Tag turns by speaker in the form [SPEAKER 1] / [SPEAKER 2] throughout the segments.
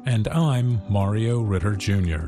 [SPEAKER 1] And I'm Mario Ritter Jr.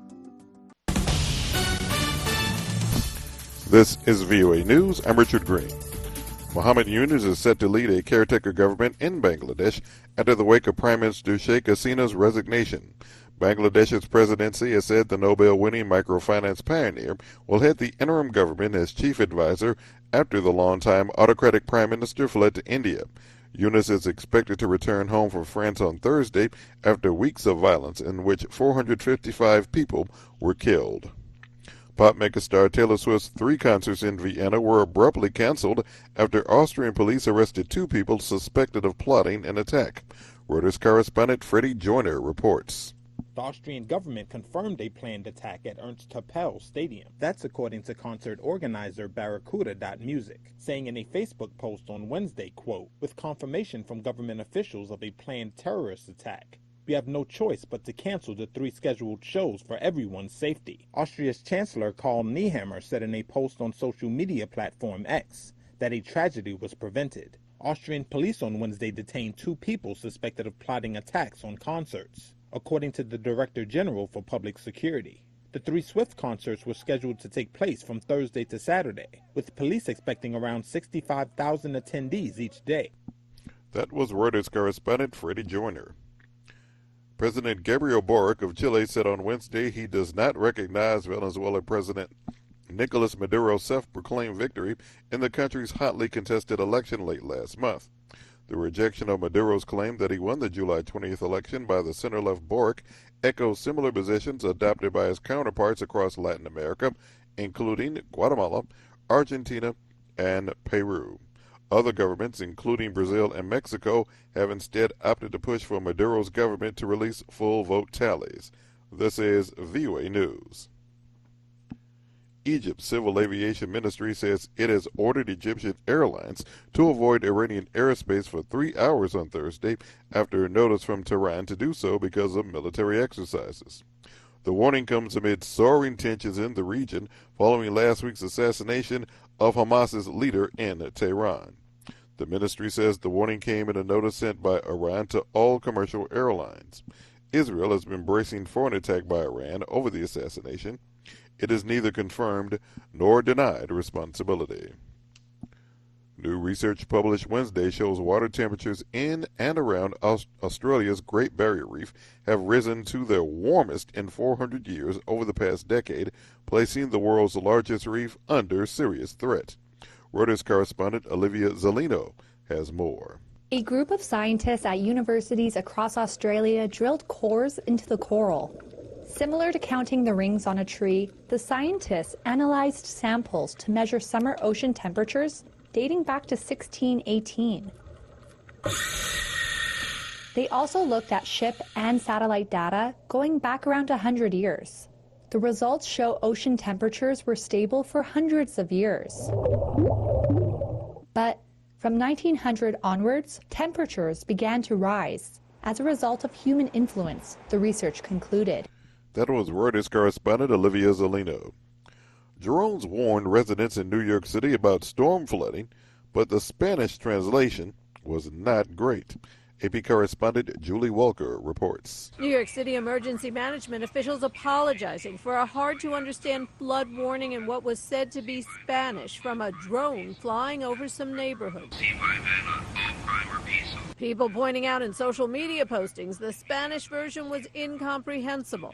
[SPEAKER 2] This is VOA News. I'm Richard Green. Mohammed Yunus is set to lead a caretaker government in Bangladesh after the wake of Prime Minister Sheikh Hasina's resignation. Bangladesh's presidency has said the Nobel-winning microfinance pioneer will head the interim government as chief advisor after the longtime autocratic prime minister fled to India. Yunus is expected to return home from France on Thursday after weeks of violence in which 455 people were killed. Pop megastar Taylor Swift's 3 concerts in Vienna were abruptly canceled after Austrian police arrested 2 people suspected of plotting an attack. Reuters correspondent Freddie Joyner reports.
[SPEAKER 3] The Austrian government confirmed a planned attack at Ernst Happel Stadium. That's according to concert organizer Barracuda.music, saying in a Facebook post on Wednesday, quote, with confirmation from government officials of a planned terrorist attack. We have no choice but to cancel the 3 scheduled shows for everyone's safety. Austria's Chancellor Karl Nehammer said in a post on social media platform X that a tragedy was prevented. Austrian police on Wednesday detained 2 people suspected of plotting attacks on concerts, according to the Director General for Public Security. The 3 Swift concerts were scheduled to take place from Thursday to Saturday, with police expecting around 65,000 attendees each day.
[SPEAKER 2] That was Reuters correspondent Freddie Joyner. President Gabriel Boric of Chile said on Wednesday he does not recognize Venezuelan President Nicolas Maduro's self-proclaimed victory in the country's hotly contested election late last month. The rejection of Maduro's claim that he won the July 20th election by the center-left Boric echoes similar positions adopted by his counterparts across Latin America, including Guatemala, Argentina, and Peru. Other governments, including Brazil and Mexico, have instead opted to push for Maduro's government to release full vote tallies. This is VOA News. Egypt's Civil Aviation Ministry says it has ordered Egyptian Airlines to avoid Iranian airspace for 3 hours on Thursday after a notice from Tehran to do so because of military exercises. The warning comes amid soaring tensions in the region following last week's assassination of Hamas's leader in Tehran. The ministry says the warning came in a notice sent by Iran to all commercial airlines. Israel has been bracing for an attack by Iran over the assassination. It is neither confirmed nor denied responsibility. New research published Wednesday shows water temperatures in and around Australia's Great Barrier Reef have risen to their warmest in 400 years over the past decade, placing the world's largest reef under serious threat. Reuters correspondent Olivia Zellino has more.
[SPEAKER 4] A group of scientists at universities across Australia drilled cores into the coral. Similar to counting the rings on a tree, the scientists analyzed samples to measure summer ocean temperatures dating back to 1618. They also looked at ship and satellite data going back around 100 years. The results show ocean temperatures were stable for hundreds of years. But from 1900 onwards, temperatures began to rise as a result of human influence, the research concluded.
[SPEAKER 2] That was Reuters correspondent Olivia Zellino. Drones warned residents in New York City about storm flooding, but the Spanish translation was not great. AP correspondent Julie Walker reports.
[SPEAKER 5] New York City emergency management officials apologizing for a hard-to-understand flood warning in what was said to be Spanish from a drone flying over some neighborhoods. People pointing out in social media postings the Spanish version was incomprehensible.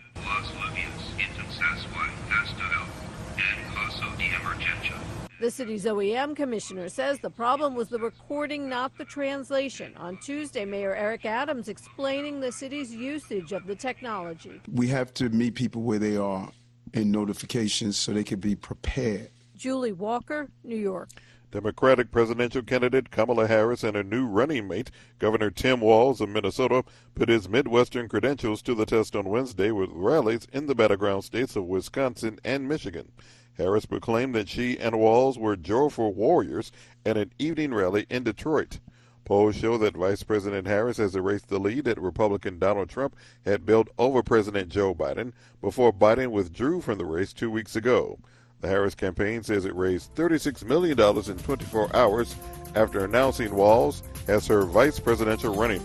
[SPEAKER 5] The city's OEM commissioner says the problem was the recording, not the translation. On Tuesday, Mayor Eric Adams explaining the city's usage of the technology.
[SPEAKER 6] We have to meet people where they are in notifications so they can be prepared.
[SPEAKER 5] Julie Walker, New York.
[SPEAKER 2] Democratic presidential candidate Kamala Harris and her new running mate, Governor Tim Walz of Minnesota, put his Midwestern credentials to the test on Wednesday with rallies in the battleground states of Wisconsin and Michigan. Harris proclaimed that she and Walz were joyful warriors at an evening rally in Detroit. Polls show that Vice President Harris has erased the lead that Republican Donald Trump had built over President Joe Biden before Biden withdrew from the race 2 weeks ago. The Harris campaign says it raised $36 million in 24 hours after announcing Walz as her vice presidential running mate.